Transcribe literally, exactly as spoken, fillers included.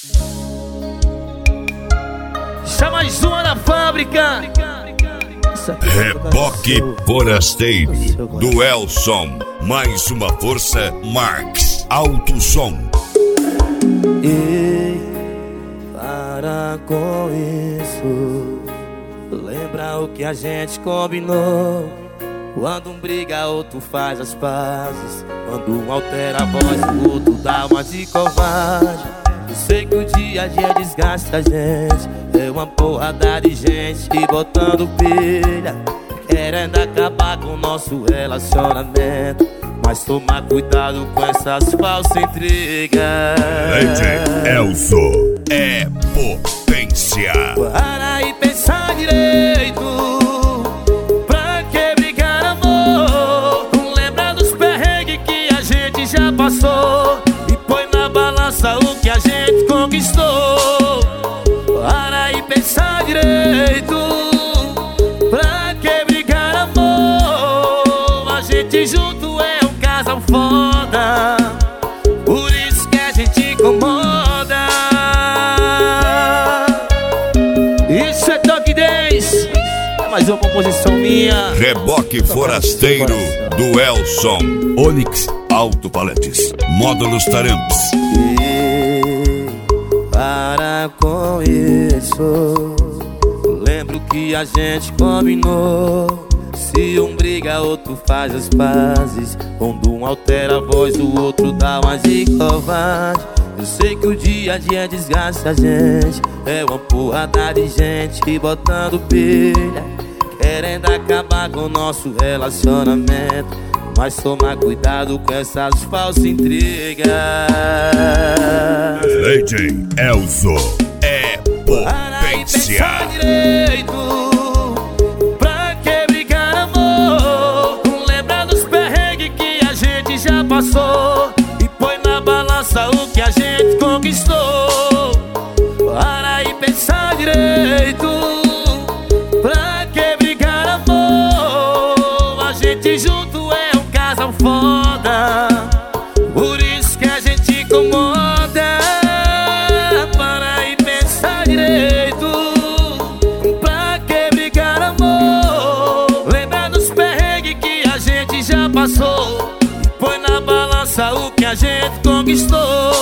Chama mais uma da fábrica. Reboque Forasteiro do Elson. Mais uma força, Marx Alto Som. Ei, para com isso. Lembra o que a gente combinou. Quando um briga, outro faz as pazes. Quando um altera a voz, o outro dá uma de covarde. Eu sei que o dia a dia desgasta a gente. É uma porrada de gente botando pilha, querendo acabar com o nosso relacionamento. Mas toma cuidado com essas falsas intrigas. Leite Elzo é potência. Para e pensar direito. Pra que brigar, amor? Lembra dos perrengues que a gente já passou e põe na balança o que a gente conquistou. Para e pensar direito. Pra que brigar, amor? A gente junto é um casal foda, por isso que a gente incomoda. Isso é Toque dez. É mais uma composição minha. Reboque Forasteiro do Elson. Onix Alto Paletes. Módulos Taramps. E para com isso. Lembro que a gente combinou. Se um briga, outro faz as pazes. Quando um altera a voz, o outro dá uma de covarde. Eu sei que o dia a dia desgasta a gente. É uma porrada de gente botando pilha, querendo acabar com o nosso relacionamento. Mas toma cuidado com essas falsas intrigas. Leite Elzo é Para e potência. pensar direito. Pra que brigar, amor? Lembra dos perrengues que a gente já passou e põe na balança o que a gente conquistou. Para e pensar direito. Pra que brigar, amor? A gente junto é um casal foda, por isso que a gente incomoda. Para e pensar direito. Pra que brigar, amor? Lembra dos perrengues que a gente já passou e põe na balança o que a gente conquistou.